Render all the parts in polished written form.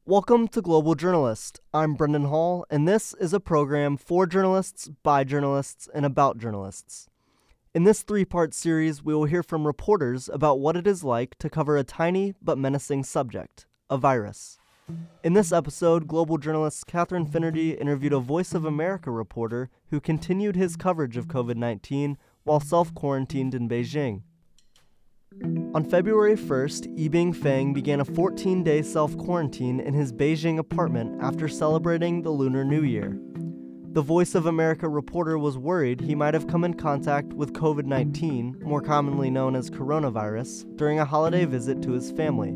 Welcome to Global Journalist. I'm Brendan Hall, and this is a program for journalists, by journalists, and about journalists. In this three-part series, we will hear from reporters about what it is like to cover a tiny but menacing subject, a virus. In this episode, Global Journalist Catherine Finnerty interviewed a Voice of America reporter who continued his coverage of COVID-19 while self-quarantined in Beijing. On February 1st, Yibing Feng began a 14-day self-quarantine in his Beijing apartment after celebrating the Lunar New Year. The Voice of America reporter was worried he might have come in contact with COVID-19, more commonly known as coronavirus, during a holiday visit to his family.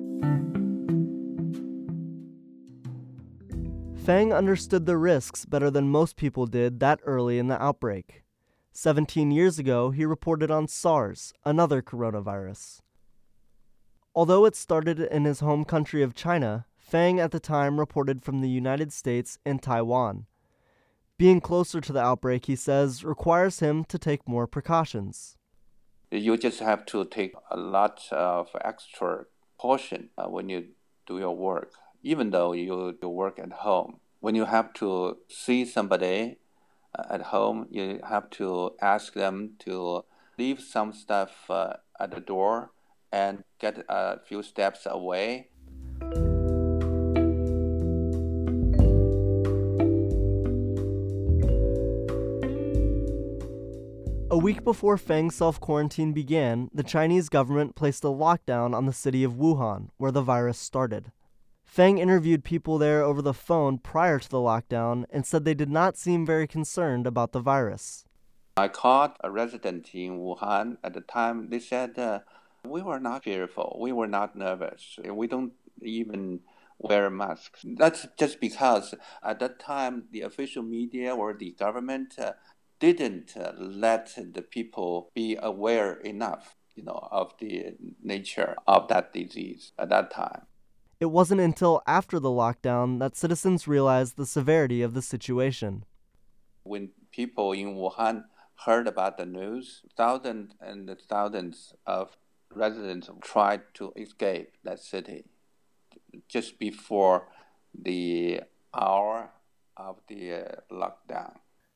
Feng understood the risks better than most people did that early in the outbreak. 17 years ago, he reported on SARS, another coronavirus. Although it started in his home country of China, Feng at the time reported from the United States and Taiwan. Being closer to the outbreak, he says, requires him to take more precautions. You just have to take a lot of extra caution when you do your work, even though you work at home. When you have to see somebody at home, you have to ask them to leave some stuff at the door and get a few steps away. A week before Feng's self-quarantine began, the Chinese government placed a lockdown on the city of Wuhan, where the virus started. Feng interviewed people there over the phone prior to the lockdown and said they did not seem very concerned about the virus. I called a resident in Wuhan at the time. They said, we were not fearful. We were not nervous. We don't even wear masks. That's just because at that time, the official media or the government didn't let the people be aware enough, of the nature of that disease at that time. It wasn't until after the lockdown that citizens realized the severity of the situation. When people in Wuhan heard about the news, thousands and thousands of residents tried to escape that city just before the hour of the lockdown.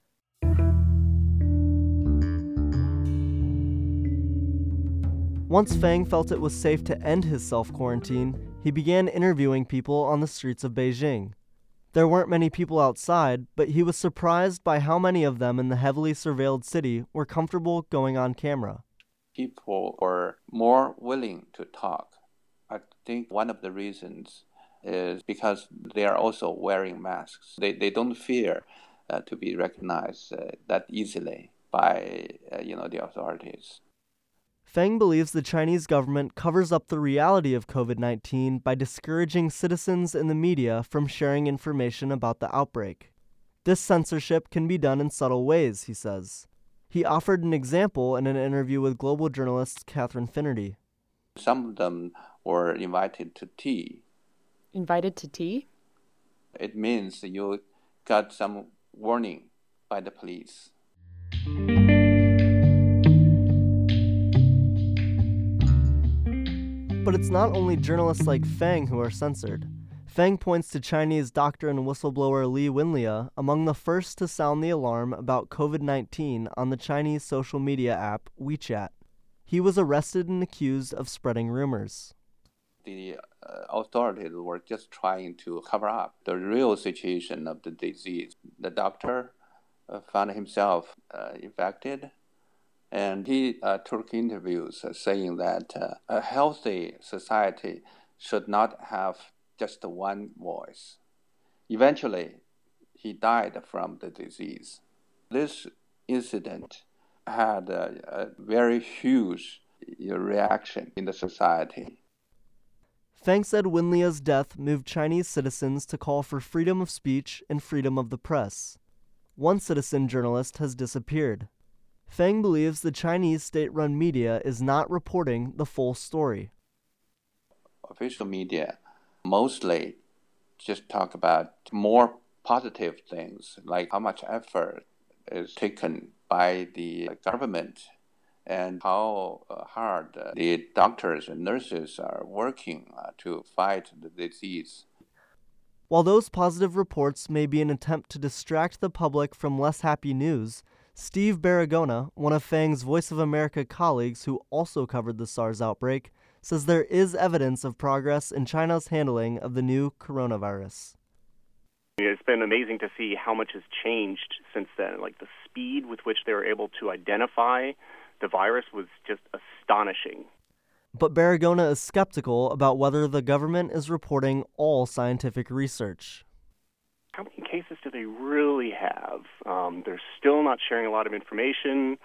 Once Feng felt it was safe to end his self-quarantine, he began interviewing people on the streets of Beijing. There weren't many people outside, but he was surprised by how many of them in the heavily surveilled city were comfortable going on camera. People were more willing to talk. I think one of the reasons is because they are also wearing masks. They don't fear to be recognized that easily by the authorities. Feng believes the Chinese government covers up the reality of COVID-19 by discouraging citizens and the media from sharing information about the outbreak. This censorship can be done in subtle ways, he says. He offered an example in an interview with Global journalist Catherine Finnerty. Some of them were invited to tea. Invited to tea? It means you got some warning by the police. But it's not only journalists like Feng who are censored. Feng points to Chinese doctor and whistleblower Li Wenlia among the first to sound the alarm about COVID-19 on the Chinese social media app WeChat. He was arrested and accused of spreading rumors. The authorities were just trying to cover up the real situation of the disease. The doctor found himself infected, and he took interviews saying that a healthy society should not have just one voice. Eventually, he died from the disease. This incident had a very huge reaction in the society. Feng said Wenlia's death moved Chinese citizens to call for freedom of speech and freedom of the press. One citizen journalist has disappeared. Feng believes the Chinese state-run media is not reporting the full story. Official media mostly just talk about more positive things, like how much effort is taken by the government and how hard the doctors and nurses are working to fight the disease. While those positive reports may be an attempt to distract the public from less happy news, Steve Baragona, one of Fang's Voice of America colleagues who also covered the SARS outbreak, says there is evidence of progress in China's handling of the new coronavirus. It's been amazing to see how much has changed since then. Like the speed with which they were able to identify the virus was just astonishing. But Baragona is skeptical about whether the government is reporting all scientific research. How many cases do they really have? They're still not sharing a lot of information,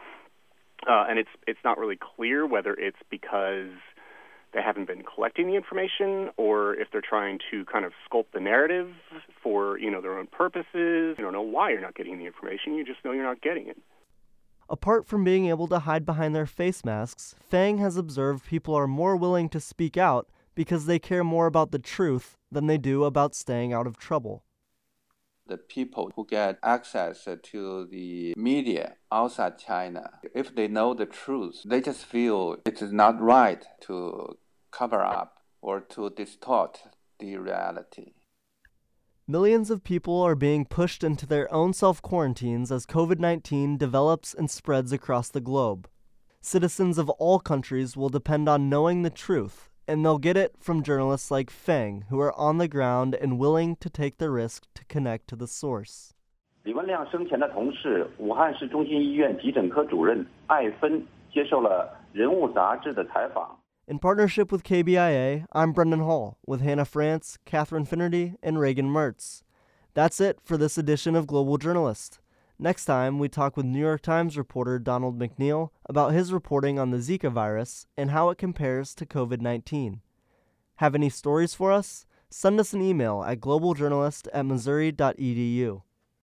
and it's not really clear whether it's because they haven't been collecting the information or if they're trying to kind of sculpt the narrative for, their own purposes. You don't know why you're not getting the information. You just know you're not getting it. Apart from being able to hide behind their face masks, Fang has observed people are more willing to speak out because they care more about the truth than they do about staying out of trouble. The people who get access to the media outside China, if they know the truth, they just feel it is not right to cover up or to distort the reality. Millions of people are being pushed into their own self-quarantines as COVID-19 develops and spreads across the globe. Citizens of all countries will depend on knowing the truth, and they'll get it from journalists like Fang, who are on the ground and willing to take the risk to connect to the source. 李文亮生前的同事，武汉市中心医院急诊科主任艾芬接受了《人物》杂志的采访。 In partnership with KBIA, I'm Brendan Hall, with Hannah France, Catherine Finnerty, and Reagan Mertz. That's it for this edition of Global Journalist. Next time, we talk with New York Times reporter Donald McNeil about his reporting on the Zika virus and how it compares to COVID-19. Have any stories for us? Send us an email at globaljournalist@missouri.edu.